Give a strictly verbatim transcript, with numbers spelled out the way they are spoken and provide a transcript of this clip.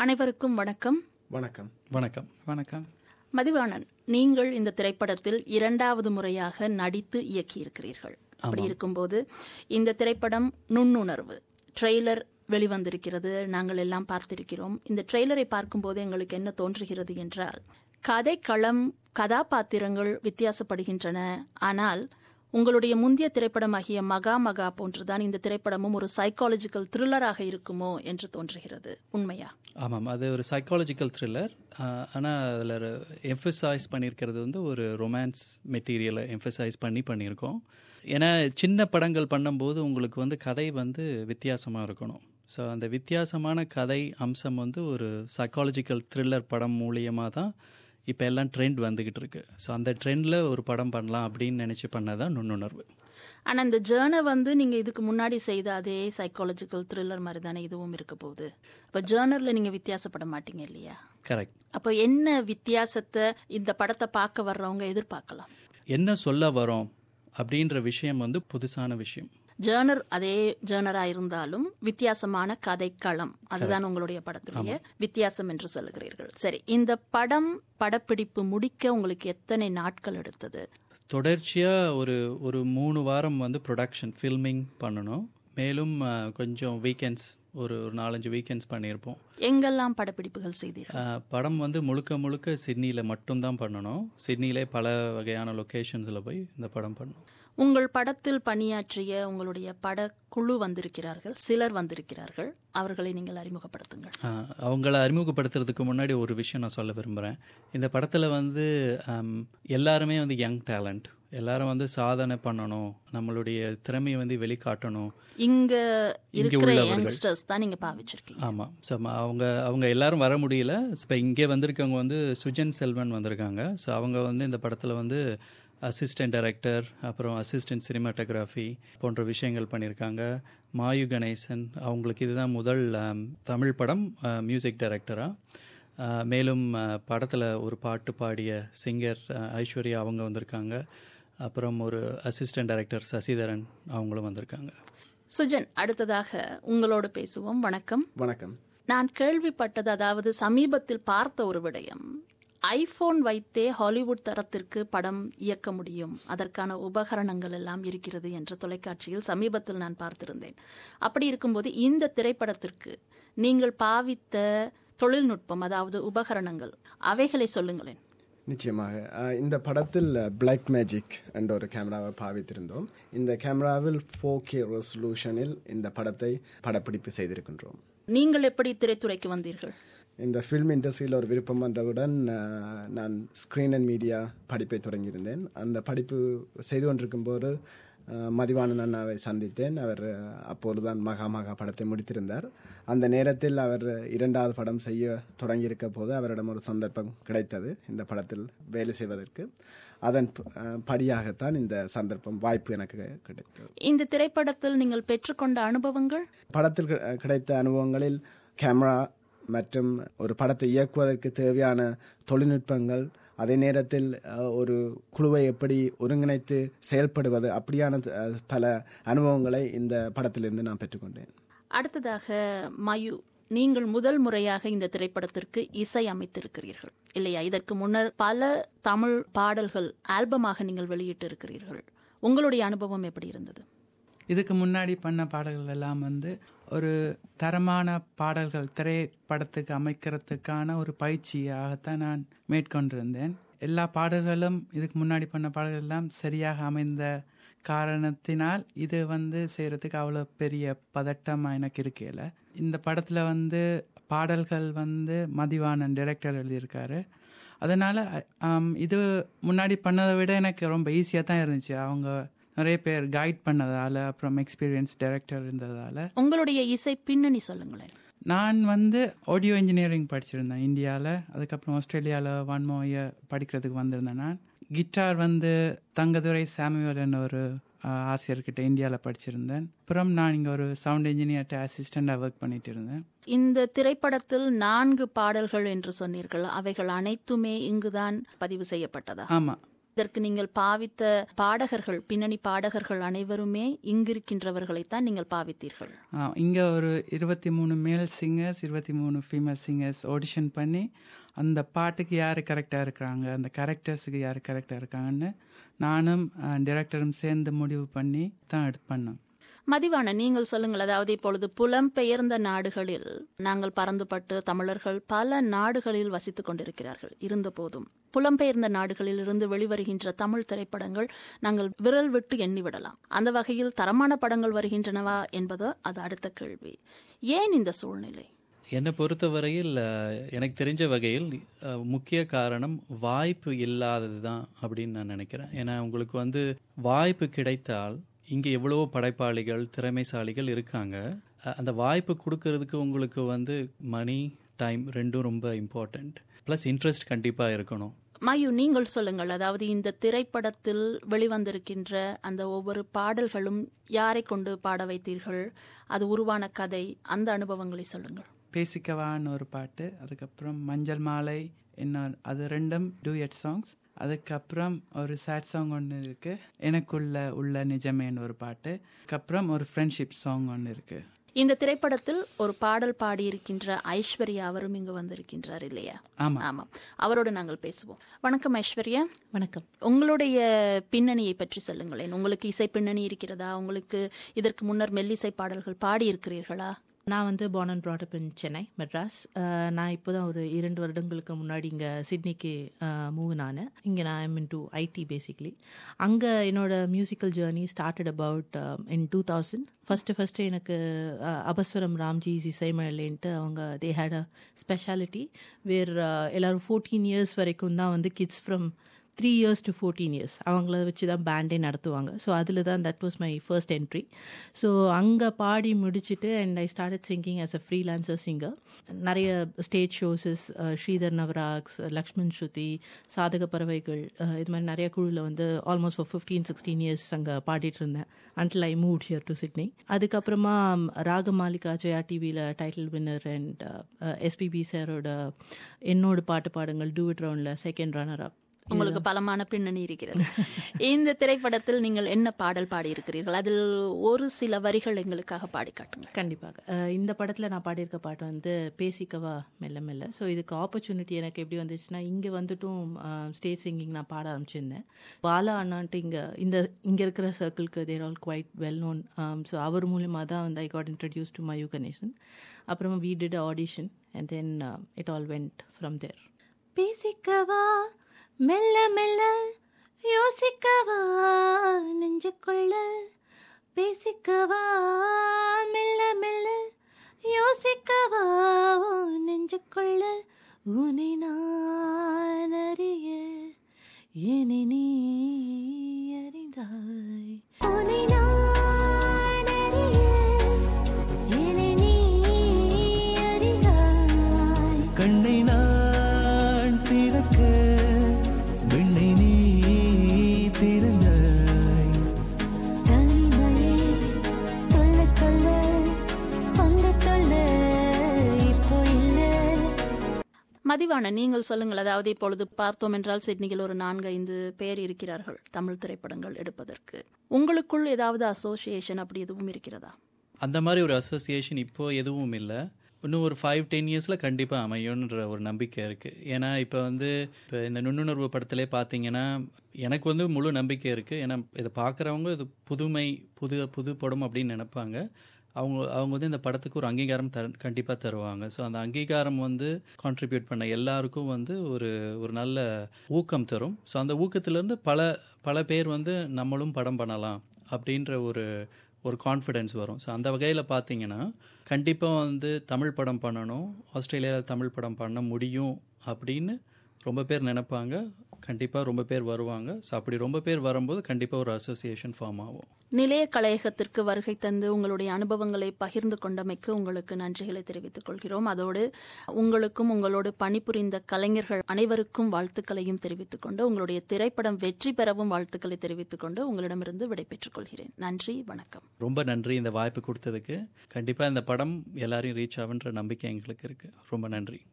அனைவருக்கும் வணக்கம். வணக்கம். வணக்கம். வணக்கம். மதிவாணன், நீங்கள் இந்த திரைப்படத்தில் இரண்டாவது முறையாக நடித்து இயக்கியிருக்கிறீர்கள். அப்படி இருக்கும்போது இந்த திரைப்படம் நுண்ணுணர்வு ட்ரெய்லர் வெளிவந்திருக்கிறது, நாங்கள் எல்லாம் பார்த்திருக்கிறோம். இந்த ட்ரெய்லரை பார்க்கும்போது எங்களுக்கு என்ன தோன்றுகிறது என்றால், கதைக்களம், கதாபாத்திரங்கள் வித்தியாசப்படுகின்றன. ஆனால் உங்களுடைய முந்தைய திரைப்படமாகிய மகா மகா போன்றுதான் இந்த திரைப்படமும் ஒரு சைக்காலஜிக்கல் த்ரில்லராக இருக்குமோ என்று தோன்றுகிறது. உண்மையா? ஆமாம், அது ஒரு சைக்காலஜிக்கல் த்ரில்லர். ஆனால் அதில் எம்ஃபசைஸ் பண்ணியிருக்கிறது வந்து ஒரு ரொமான்ஸ் மெட்டீரியலை எம்ஃபசைஸ் பண்ணி பண்ணியிருக்கோம். ஏன்னா சின்ன படங்கள் பண்ணும்போது உங்களுக்கு வந்து கதை வந்து வித்தியாசமாக இருக்கணும். ஸோ அந்த வித்தியாசமான கதை அம்சம் வந்து ஒரு சைக்காலஜிக்கல் த்ரில்லர் படம் மூலியமாக தான் இப்போ எல்லாம் ட்ரெண்ட் வந்துக்கிட்டு இருக்கு. ஸோ அந்த ட்ரெண்டில் ஒரு படம் பண்ணலாம் அப்படின்னு நினச்சி பண்ணதான் நுண்ணுணர்வு. ஆனால் இந்த ஜேர்னை வந்து நீங்கள் இதுக்கு முன்னாடி செய்த அதே சைக்காலஜிக்கல் த்ரில்லர் மாதிரி தானே இதுவும் இருக்க போகுது. இப்போ ஜேர்னரில் நீங்கள் வித்தியாசப்பட மாட்டீங்க இல்லையா? கரெக்ட். அப்போ என்ன வித்தியாசத்தை இந்த படத்தை பார்க்க வர்றவங்க எதிர்பார்க்கலாம்? என்ன சொல்ல வரோம் அப்படின்ற விஷயம் வந்து புதுசான விஷயம். ஜேர்னர் அதே ஜேர்னரா இருந்தாலும் வித்தியாசமான கதைக்களம், அதுதான் உங்களுடைய படத்துடைய வித்தியாசம் என்று சொல்லுகிறீர்கள். சரி, இந்த படம் படப்பிடிப்பு முடிக்க உங்களுக்கு எத்தனை நாட்கள் எடுத்தது? தொடர்ச்சியா ஒரு ஒரு மூணு வாரம் வந்து ப்ரொடக்ஷன் ஃபில்மிங் பண்ணணும். மேலும் கொஞ்சம் வீக்கெண்ட்ஸ், ஒரு ஒரு நாலஞ்சு வீக்கெண்ட்ஸ் பண்ணியிருப்போம். எங்கெல்லாம் படப்பிடிப்புகள் செய்தீர்கள்? படம் வந்து முழுக்க முழுக்க சிட்னியில் மட்டும்தான் பண்ணணும். சிட்னியிலே பல வகையான லொக்கேஷன்ஸில் போய் இந்த படம் பண்ணணும். உங்கள் படத்தில் பணியாற்றிய உங்களுடைய படக்குழு வந்திருக்கிறார்கள், சிலர் வந்திருக்கிறார்கள். அவர்களை நீங்கள் அறிமுகப்படுத்துங்கள். அவங்கள அறிமுகப்படுத்துறதுக்கு முன்னாடி ஒரு விஷயம் நான் சொல்ல விரும்புகிறேன். இந்த படத்தில் வந்து எல்லாருமே வந்து யங் டேலண்ட், எல்லாரும் வந்து சாதனை பண்ணணும், நம்மளுடைய திறமையை வந்து வெளிக்காட்டணும். இங்க இருக்கிற யங்ஸ்டர்ஸ் தான் நீங்க பாவிச்சிருக்கீங்க. ஆமா, ஸோ அவங்க அவங்க எல்லாரும் வர முடியல. இப்போ இங்கே வந்திருக்கவங்க வந்து சுஜன் செல்வன் வந்திருக்காங்க. ஸோ அவங்க வந்து இந்த படத்தில் வந்து அசிஸ்டன்ட் டைரக்டர், அப்புறம் அசிஸ்டன்ட் சினிமாட்டோகிராஃபி போன்ற விஷயங்கள் பண்ணியிருக்காங்க. மாயு கணேசன், அவங்களுக்கு இதுதான் முதல் தமிழ் படம் மியூசிக் டைரக்டராக. மேலும் படத்தில் ஒரு பாட்டு பாடிய சிங்கர் ஐஸ்வர்யா அவங்க வந்திருக்காங்க. அப்புறம் ஒரு அசிஸ்டன்ட் டைரக்டர் சசிதரன் அவங்களும் வந்திருக்காங்க. சுஜன், அடுத்ததாக உங்களோடு பேசுவோம். வணக்கம். வணக்கம். நான் கேள்விப்பட்டது, அதாவது சமீபத்தில் பார்த்த ஒரு விடயம், ஐபோன் வைத்தே ஹாலிவுட் தரத்திற்கு படம் இயக்க முடியும், அதற்கான உபகரணங்கள் எல்லாம் இருக்கிறது என்ற தொலைக்காட்சியில் சமீபத்தில் நான் பார்த்திருந்தேன். அப்படி இருக்கும்போது இந்த திரைப்படத்திற்கு நீங்கள் பாவித்த தொழில்நுட்பம், அதாவது உபகரணங்கள், அவைகளை சொல்லுங்களேன். நிச்சயமாக. இந்த படத்தில் பிளாக் மேஜிக் என்ற ஒரு கேமராவை பாவித்திருந்தோம். இந்த கேமராவில் ஃபோர் கே ரெசல்யூஷனில் இந்த படத்தை படப்பிடிப்பு செய்திருக்கின்றோம். நீங்கள் எப்படி திரைத்துறைக்கு வந்தீர்கள்? இந்த ஃபில்ம் இண்டஸ்ட்ரியில் ஒரு விருப்பம் வந்தவுடன் நான் ஸ்க்ரீன் அண்ட் மீடியா படிப்பை தொடங்கியிருந்தேன். அந்த படிப்பு செய்து கொண்டிருக்கும் போது மதிவாணன் அண்ணாவை சந்தித்தேன். அவர் அப்போதுதான் மகா மகா படத்தை முடித்திருந்தார். அந்த நேரத்தில் அவர் இரண்டாவது படம் செய்ய தொடங்கியிருக்க போது அவரிடம் ஒரு சந்தர்ப்பம் கிடைத்தது இந்த படத்தில் வேலை செய்வதற்கு. அதன் படியாகத்தான் இந்த சந்தர்ப்பம், வாய்ப்பு எனக்கு கிடைத்தது. இந்த திரைப்படத்தில் நீங்கள் பெற்றுக்கொண்ட அனுபவங்கள்? படத்தில் கிடைத்த அனுபவங்களில் கேமரா மற்றும் ஒரு படத்தை இயக்குவதற்கு தேவையான தொழில்நுட்பங்கள், அதே நேரத்தில் ஒரு குழுவை எப்படி ஒருங்கிணைத்து செயல்படுவது, அப்படியான பல அனுபவங்களை இந்த படத்திலிருந்து நான் பெற்றுக்கொண்டேன். அடுத்ததாக மயு, நீங்கள் முதல் முறையாக இந்த திரைப்படத்திற்கு இசை அமைத்திருக்கிறீர்கள் இல்லையா? இதற்கு முன்னர் பல தமிழ் பாடல்கள் ஆல்பமாக நீங்கள் வெளியிட்டு இருக்கிறீர்கள். உங்களுடைய அனுபவம் எப்படி இருந்தது? இதுக்கு முன்னாடி பண்ண பாடல்கள் எல்லாம் வந்து ஒரு தரமான பாடல்கள் திரைப்படத்துக்கு அமைக்கிறதுக்கான ஒரு பயிற்சியாகத்தான் நான் மேற்கொண்டிருந்தேன். எல்லா பாடல்களும் இதுக்கு முன்னாடி பண்ண பாடல்கள் எல்லாம் சரியாக அமைந்த காரணத்தினால் இது வந்து செய்கிறதுக்கு அவ்வளோ பெரிய பதட்டமாக எனக்கு இருக்கல. இந்த படத்தில் வந்து பாடல்கள் வந்து மதிவாணன் டைரக்டர் எழுதியிருக்காரு. அதனால் இது முன்னாடி பண்ணதை விட எனக்கு ரொம்ப ஈஸியாக தான் இருந்துச்சு. அவங்க நிறைய பேர் கைட் பண்ணதால, அப்புறம் எக்ஸ்பீரியன்ஸ் டைரக்டர் இருந்ததால. உங்களுடைய இசை பின்னணி சொல்லுங்களேன். நான் வந்து ஆடியோ இன்ஜினியரிங் படிச்சிருந்தேன் இந்தியாவில். அதுக்கப்புறம் ஆஸ்திரேலியாவில் ஒன் மோ இயர் படிக்கிறதுக்கு வந்திருந்தேன். நான் கிட்டார் வந்து தங்கதுரை சாமுவேல் ஒரு ஆசிரியர்கிட்ட இந்தியாவில் படிச்சிருந்தேன். அப்புறம் நான் இங்கே ஒரு சவுண்ட் இன்ஜினியர்கிட்ட அசிஸ்டண்டாக ஒர்க் பண்ணிட்டு இருந்தேன். இந்த திரைப்படத்தில் நான்கு பாடல்கள் என்று சொன்னீர்கள், அவைகள் அனைத்துமே இங்குதான் பதிவு செய்யப்பட்டதா? ஆமாம், இதற்கு நீங்கள் பாவித்த பாடகர்கள், பின்னணி பாடகர்கள் அனைவருமே இங்கிருக்கின்றவர்களைத்தான் நீங்கள் பாவித்தீர்கள். இங்கே ஒரு இருபத்தி மூணு மேல் சிங்கர்ஸ், இருபத்தி மூணு ஃபீமேல் சிங்கர்ஸ் ஆடிஷன் பண்ணி அந்த பாட்டுக்கு யார் கரெக்டாக இருக்கிறாங்க, அந்த கேரக்டர்ஸுக்கு யார் கரெக்டாக இருக்காங்கன்னு நானும் டைரக்டரும் சேர்ந்து முடிவு பண்ணி தான் எடுத்து பண்ணோம். மதிவான, நீங்கள் சொல்லுங்கள். அதாவது இப்பொழுது புலம்பெயர்ந்த நாடுகளில் நாங்கள் பறந்துபட்டு தமிழர்கள் பல நாடுகளில் வசித்துக் கொண்டிருக்கிறார்கள். இருந்த போதும் புலம்பெயர்ந்த நாடுகளில் இருந்து வெளிவருகின்ற தமிழ் திரைப்படங்கள் நாங்கள் விரல் விட்டு எண்ணிவிடலாம். அந்த வகையில் தரமான படங்கள் வருகின்றனவா என்பது அது அடுத்த கேள்வி. ஏன் இந்த சூழ்நிலை? என்னை பொறுத்தவரையில் எனக்கு தெரிஞ்ச வகையில் முக்கிய காரணம் வாய்ப்பு இல்லாதது தான் அப்படின்னு நான் நினைக்கிறேன். ஏன்னா உங்களுக்கு வந்து வாய்ப்பு கிடைத்தால் இங்கே எவ்வளவோ படைப்பாளிகள், திறமைசாலிகள் இருக்காங்க. அந்த வாய்ப்பு கொடுக்கறதுக்கு உங்களுக்கு வந்து மணி, டைம் ரெண்டும் ரொம்ப இம்பார்ட்டண்ட். ப்ளஸ் இன்ட்ரெஸ்ட் கண்டிப்பாக இருக்கணும். மயு, நீங்கள் சொல்லுங்கள். அதாவது இந்த திரைப்படத்தில் வெளிவந்திருக்கின்ற அந்த ஒவ்வொரு பாடல்களும் யாரை கொண்டு பாட வைத்தீர்கள்? அது உருவான கதை, அந்த அனுபவங்களை சொல்லுங்கள். பேசிக்கவான்னு ஒரு பாட்டு, அதுக்கப்புறம் மஞ்சள் மாலை என்ன, அது ரெண்டும் டூயட் சாங்ஸ். அதுக்கப்புறம் ஒரு சேட் சாங் ஒன்று இருக்குது, எனக்குள்ள உள்ள நிஜமேன்னு ஒரு பாட்டு. அதுக்கப்புறம் ஒரு ஃப்ரெண்ட்ஷிப் சாங் ஒன்று இருக்குது. இந்த திரைப்படத்தில் ஒரு பாடல் பாடியிருக்கின்ற ஐஸ்வர்யா அவரும் இங்கு வந்திருக்கின்றார் இல்லையா? ஆமாம் ஆமாம், அவரோடு நாங்கள் பேசுவோம். வணக்கம் ஐஸ்வர்யா. வணக்கம். உங்களுடைய பின்னணியை பற்றி சொல்லுங்களேன். உங்களுக்கு இசை பின்னணி இருக்கிறதா? உங்களுக்கு இதற்கு முன்னர் மெல்லிசை பாடல்கள் பாடியிருக்கிறீர்களா? நான் வந்து born and brought up in Chennai, Madras. நான் இப்போ தான் ஒரு இரண்டு வருடங்களுக்கு முன்னாடி இங்கே சிட்னிக்கு மூவ் நான். இங்கே நான் I'm into IT basically. அங்கே என்னோட musical journey started about in two thousand. First first எனக்கு அபஸ்வரம் ராம்ஜிஸ் இசைமழலைன்ட்டு அவங்க தே ஹேட் அ ஸ்பெஷாலிட்டி வேர் எல்லோரும் ஃபோர்டீன் இயர்ஸ் வரைக்கும் தான் வந்து kids from three years to fourteen years அவங்கள வச்சு தான் பேண்டே நடத்துவாங்க. ஸோ அதில் தான் that was my first entry. So அங்கே பாடி முடிச்சுட்டு and I started singing as a freelancer singer. நிறைய ஸ்டேஜ் ஷோஸஸ், ஸ்ரீதர் நவராக்ஸ், லக்ஷ்மண் ஸ்ருதி, சாதக பறவைகள், இது மாதிரி நிறைய குழுவில் வந்து almost for fifteen sixteen years அங்கே பாடிட்டு இருந்தேன் until I moved here to Sydney. அதுக்கப்புறமா ராகமாலிகா ஜெயா டிவியில் டைட்டில் வின்னர் அண்ட் எஸ்பிபி சாரோட என்னோட பாட்டு பாடுங்கள் டூ இட் ரவுண்டில் செகண்ட் ரன்னர் அப். உங்களுக்கு பலமான பின்னணி இருக்கிறது. இந்த திரைப்படத்தில் நீங்கள் என்ன பாடல் பாடியிருக்கிறீர்கள்? அதில் ஒரு சில வரிகள் எங்களுக்காக பாடி காட்டுங்க. கண்டிப்பாக. இந்த படத்தில் நான் பாடியிருக்க பாட்டு வந்து பேசிக்கவா மெல்ல மெல்ல. ஸோ இதுக்கு ஆப்பர்ச்சுனிட்டி எனக்கு எப்படி வந்துச்சுன்னா, இங்கே வந்துட்டும் ஸ்டேஜ் சிங்கிங் நான் பாட ஆரம்பிச்சிருந்தேன். பாலா அண்ணான்ட்டு இங்கே இந்த இங்கே இருக்கிற சர்க்கிள்க்கு they're all quite well known. So அவர் மூலியமாக தான் வந்து I got introduce to Mayu Ganesan. அப்புறமா we did audition and then it all went from there. பேசிக்கவா மெல்ல மெல்ல யோசிக்கவா நெஞ்சுக்குள்ள, பேசிக்கவா மெல்ல மெல்ல யோசிக்கவா நெஞ்சுக்குள்ள, உன்னை நான் அறிய என்னை நீ அறிந்தாய், உன்னை நான் அறிய என்னை நீ அறிந்தாய், கண்ணை நான் திறக்க வெண்ணை நீ திறந்தாய், தனிமையே தொல்ல தொல்ல அந்த தொல்ல இப்போ இல்லை. மதிவான, நீங்கள் சொல்லுங்கள். அதாவது இப்பொழுது பார்த்தோம் என்றால் சிட்னியில் ஒரு நான்கு ஐந்து பேர் இருக்கிறார்கள் தமிழ் திரைப்படங்கள் எடுப்பதற்கு. உங்களுக்குள் ஏதாவது அசோசியேஷன் அப்படி எதுவும் இருக்கிறதா? அந்த மாதிரி ஒரு அசோசியேஷன் இப்போ எதுவும் இல்லை. இன்னும் ஒரு ஃபைவ் டென் இயர்ஸில் கண்டிப்பாக அமையும்ன்ற ஒரு நம்பிக்கை இருக்குது. ஏன்னா இப்போ வந்து இப்போ இந்த நுண்ணுணர்வு படத்திலே பார்த்தீங்கன்னா எனக்கு வந்து முழு நம்பிக்கை இருக்குது. ஏன்னா இதை பார்க்குறவங்க இது புதுமை புது புது படம் அப்படின்னு நினைப்பாங்க. அவங்க அவங்க வந்து இந்த படத்துக்கு ஒரு அங்கீகாரம் த கண்டிப்பாக தருவாங்க. ஸோ அந்த அங்கீகாரம் வந்து கான்ட்ரிபியூட் பண்ண எல்லாருக்கும் வந்து ஒரு ஒரு நல்ல ஊக்கம் தரும். ஸோ அந்த ஊக்கத்திலேருந்து பல பல பேர் வந்து நம்மளும் படம் பண்ணலாம் அப்படின்ற ஒரு ஒரு கான்ஃபிடென்ஸ் வரும். ஸோ அந்த வகையில் பார்த்தீங்கன்னா கண்டிப்பாக வந்து தமிழ் படம் பண்ணணும், ஆஸ்திரேலியாவில் தமிழ் படம் பண்ண முடியும் அப்படின்னு ரொம்ப பேர் நினைப்பாங்க. கண்டிப்பாக ரொம்ப பேர் வருவாங்க. ஸோ அப்படி ரொம்ப பேர் வரும்போது கண்டிப்பாக ஒரு அசோசியேஷன் ஃபார்ம் ஆகும். நிலைய கலையகத்திற்கு வருகை தந்து உங்களுடைய அனுபவங்களை பகிர்ந்து கொண்டமைக்கு உங்களுக்கு நன்றிகளை தெரிவித்துக் கொள்கிறோம். அதோடு உங்களுக்கும் உங்களோடு பணிபுரிந்த கலைஞர்கள் அனைவருக்கும் வாழ்த்துக்களையும் தெரிவித்துக் கொண்டு உங்களுடைய திரைப்படம் வெற்றி பெறவும் வாழ்த்துக்களை தெரிவித்துக் கொண்டு உங்களிடமிருந்து விடைபெற்றுக் கொள்கிறேன். நன்றி, வணக்கம். ரொம்ப நன்றி இந்த வாய்ப்பு கொடுத்ததுக்கு. கண்டிப்பாக இந்த படம் எல்லாரையும் ரீச் ஆகுன்ற நம்பிக்கை எங்களுக்கு இருக்குது. ரொம்ப நன்றி.